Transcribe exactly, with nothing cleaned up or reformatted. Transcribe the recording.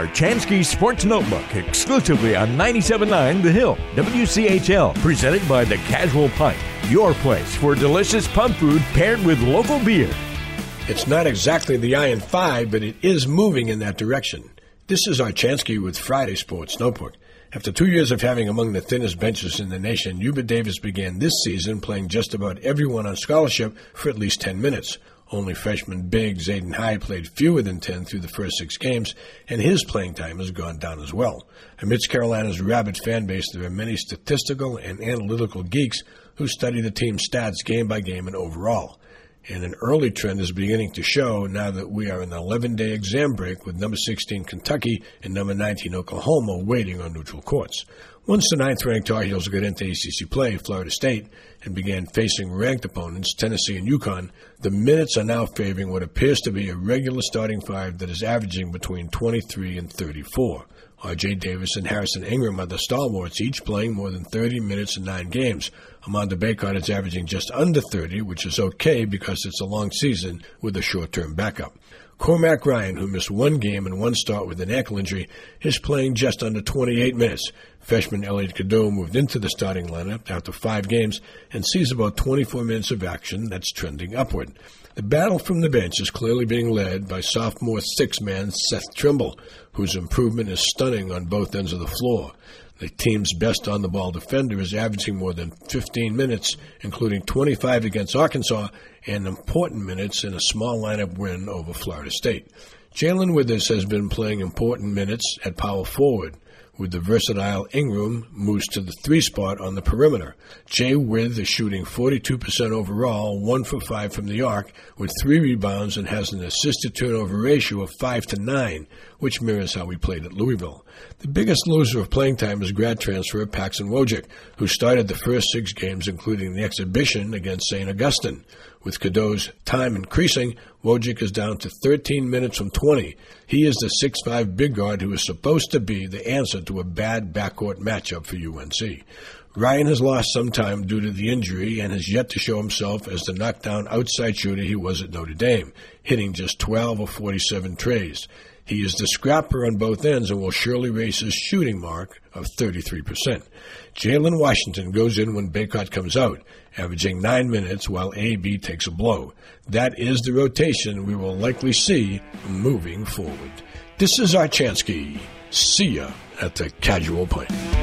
Chansky Sports Notebook exclusively on ninety-seven point nine The Hill, W C H L, presented by The Casual Pint, your place for delicious pub food paired with local beer. It's not exactly the Iron Five, but it is moving in that direction. This is Archansky with Friday Sports Notebook. After two years of having among the thinnest benches in the nation, Hubert Davis began this season playing just about everyone on scholarship for at least ten minutes. Only freshman big Zayden High played fewer than ten through the first six games, and his playing time has gone down as well. Amidst Carolina's rabid fan base, there are many statistical and analytical geeks who study the team's stats game by game and overall. And an early trend is beginning to show now that we are in the eleven-day exam break with number sixteen Kentucky and number nineteen Oklahoma waiting on neutral courts. Once the ninth-ranked Tar Heels got into A C C play, Florida State, and began facing ranked opponents, Tennessee and UConn, the minutes are now favoring what appears to be a regular starting five that is averaging between twenty-three and thirty-four. R J Davis and Harrison Ingram are the stalwarts, each playing more than thirty minutes in nine games. Armando Bacot is averaging just under thirty, which is okay because it's a long season with a short-term backup. Cormac Ryan, who missed one game and one start with an ankle injury, is playing just under twenty-eight minutes. Freshman Elliot Cadeau moved into the starting lineup after five games and sees about twenty-four minutes of action that's trending upward. The battle from the bench is clearly being led by sophomore six-man Seth Trimble, whose improvement is stunning on both ends of the floor. The team's best on-the-ball defender is averaging more than fifteen minutes, including twenty-five against Arkansas and important minutes in a small lineup win over Florida State. Jalen Withers has been playing important minutes at power forward, with the versatile Ingram moves to the three spot on the perimeter. Jay With is shooting forty-two percent overall, one for five from the arc, with three rebounds and has an assist-to-turnover ratio of five to nine, which mirrors how we played at Louisville. The biggest loser of playing time is grad transfer Paxson Wojcik, who started the first six games, including the exhibition against Saint Augustine. With Cadeau's time increasing, Wojcik is down to thirteen minutes from twenty. He is the six five big guard who is supposed to be the answer to a bad backcourt matchup for U N C. Ryan has lost some time due to the injury and has yet to show himself as the knockdown outside shooter he was at Notre Dame, hitting just twelve of forty-seven trays. He is the scrapper on both ends and will surely raise his shooting mark of thirty-three percent. Jalen Washington goes in when Bacot comes out, averaging nine minutes while A B takes a blow. That is the rotation we will likely see moving forward. This is Archansky. See ya at the Casual Pint.